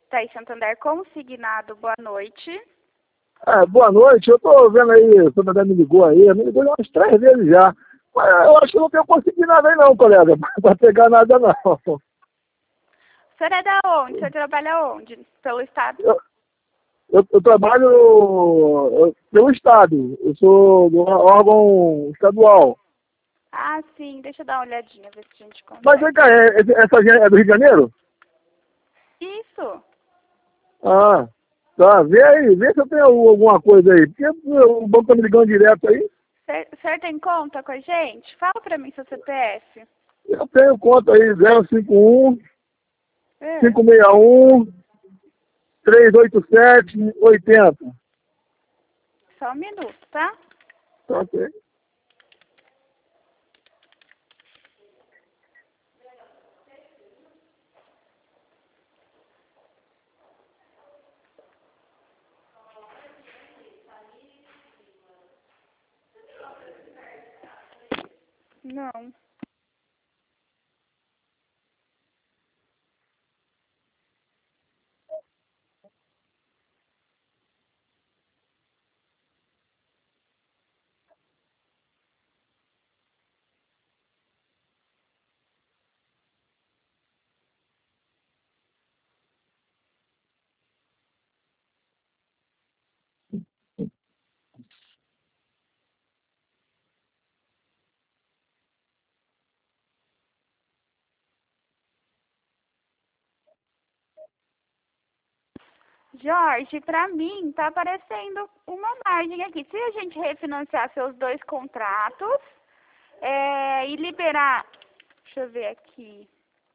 Thaís Santander consignado, boa noite. Boa noite, eu tô vendo aí, o senhor me ligou umas 3 vezes já. Mas eu acho que não tenho conseguido nada aí não, colega, pra pegar nada não. O senhor é da onde? O senhor trabalha onde? Pelo estado? Eu trabalho pelo estado, eu sou do órgão estadual. Ah, sim, deixa eu dar uma olhadinha, ver se a gente consegue. Mas vem cá, essa gente é do Rio de Janeiro? Isso. Ah, tá, vê aí, vê se eu tenho alguma coisa aí, porque o banco tá me ligando direto aí. O senhor tem conta com a gente? Fala pra mim seu CPF. Eu tenho conta aí, 051 É. 561 387 80. Só um minuto, tá? Ok. Não. Jorge, pra mim tá aparecendo uma margem aqui. Se a gente refinanciar seus 2 contratos e liberar... Deixa eu ver aqui.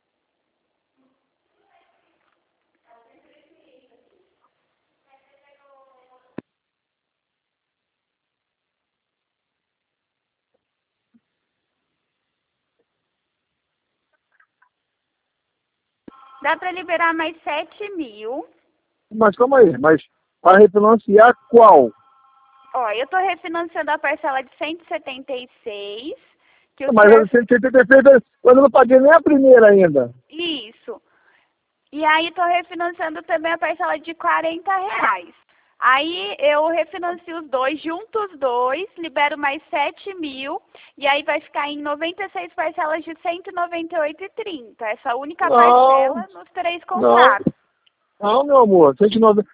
Dá pra liberar mais 7 mil. Mas calma aí, mas para refinanciar qual? Ó, eu tô refinanciando a parcela de 176, que o Mas senhor... 176, eu não paguei nem a primeira ainda. Isso. E aí tô refinanciando também a parcela de R$ 40. Aí eu refinancio os dois, junto os dois, libero mais 7 mil, e aí vai ficar em 96 parcelas de 198,30. Essa única parcela nos 3 contratos. Não, meu amor, 190,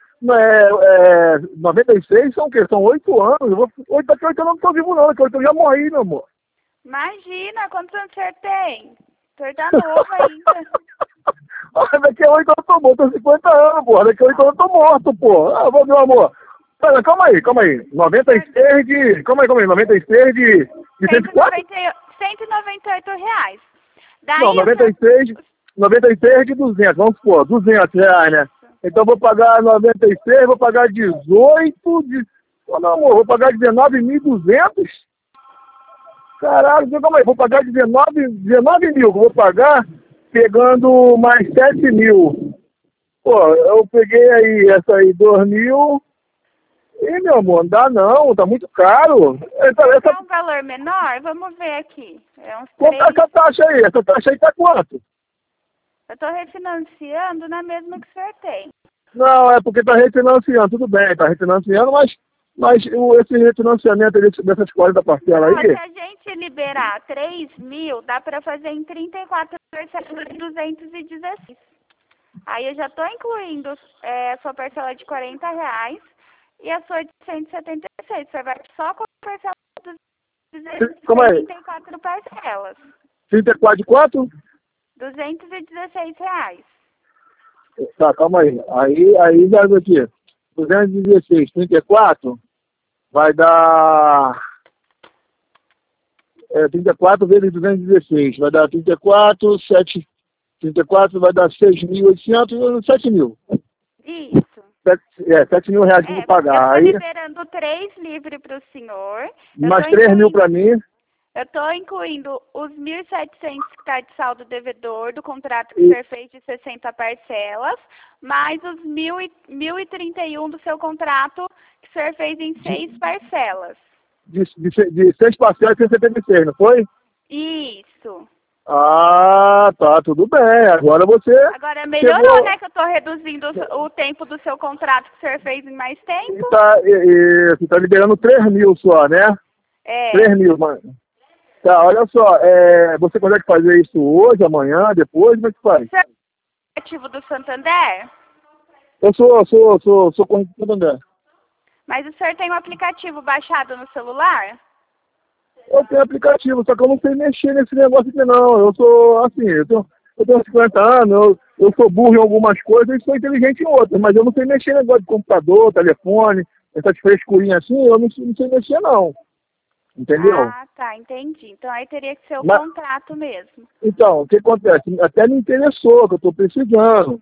96 são o quê? São 8 anos. Daqui a 8 anos eu não tô vivo não, daqui a 8 anos eu já morri, meu amor. Imagina, quantos anos o senhor tem? O senhor tá novo ainda. Daqui a 8 anos eu tô morto, eu tô 50 anos, porra. Daqui a 8 anos eu tô morto, porra. Ah, meu amor. Pera, calma aí. 96 de... Calma aí. 96 de 104? R$ 198. Daí Não, 96 de 200. Vamos supor, R$ 200, né? Então eu vou pagar 96, vou pagar 18 de... Ô, meu amor, vou pagar 19.200? Caralho, calma aí. Vou pagar 19 mil que eu vou pagar pegando mais 7 mil. Pô, eu peguei aí essa aí, 2 mil. E, meu amor, não dá não, tá muito caro. É um valor menor? Vamos ver aqui. É uns 3... Quanto é essa taxa aí? Essa taxa aí tá quanto? Eu tô refinanciando na mesma que o senhor tem. Não, é porque tá refinanciando, tudo bem, tá refinanciando, mas esse refinanciamento dessas 40 parcelas Se aí... a gente liberar 3 mil, dá pra fazer em 34 parcelas de 216. Aí eu já tô incluindo a sua parcela de R$ 40 e a sua de 176. Você vai só com a parcela de Como é? 34 parcelas. 34 de quanto? R$ 216. Tá, calma aí. Aí já aqui. 216, 34, vai dar... 34 vezes 216, vai dar 34, 34 vai dar 6.800, 7 mil. Isso. 7 mil reais que eu vou pagar. Eu tô Aí, liberando 3 livres pro senhor. mais 3 mil pra mim. Eu tô incluindo os 1.700 que tá de saldo devedor do contrato que o senhor fez de 60 parcelas, mais os 1.031 do seu contrato que o senhor fez em 6 parcelas. De 6 parcelas, 176, não foi? Isso. Ah, tá, tudo bem. Agora você Agora melhorou, chegou, né, que eu tô reduzindo o tempo do seu contrato que o senhor fez em mais tempo. você tá liberando 3.000 só, né? É. 3.000, mano. Tá, olha só, você consegue fazer isso hoje, amanhã, depois? Como é que faz? O senhor é ativo do Santander? Eu sou correspondente. Mas o senhor tem um aplicativo baixado no celular? Eu tenho aplicativo, só que eu não sei mexer nesse negócio aqui não. Eu sou assim, eu tenho 50 anos, eu sou burro em algumas coisas e sou inteligente em outras, mas eu não sei mexer em negócio de computador, telefone, essas frescurinhas assim, eu não sei mexer não. Entendeu? Ah, tá, entendi. Então aí teria que ser o Mas, contrato mesmo. então, o que acontece? Até me interessou, que eu estou precisando.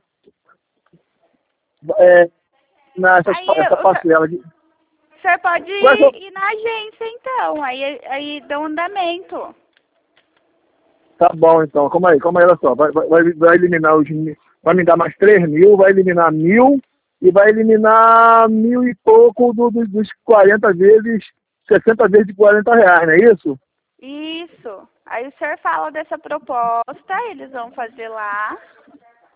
Essa parcela de. O senhor pode ir na agência então, aí dá um andamento. Tá bom, então. Calma aí, olha só. Vai eliminar vai me dar mais 3.000, vai eliminar 1.000 e vai eliminar 1.000 e pouco dos 40 vezes, 60 vezes de R$ 40, não é isso? Isso. Aí o senhor fala dessa proposta, eles vão fazer lá.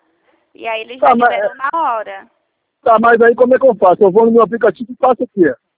E aí eles já liberam na hora. Tá, mas aí como é que eu faço? Eu vou no meu aplicativo e faço o quê?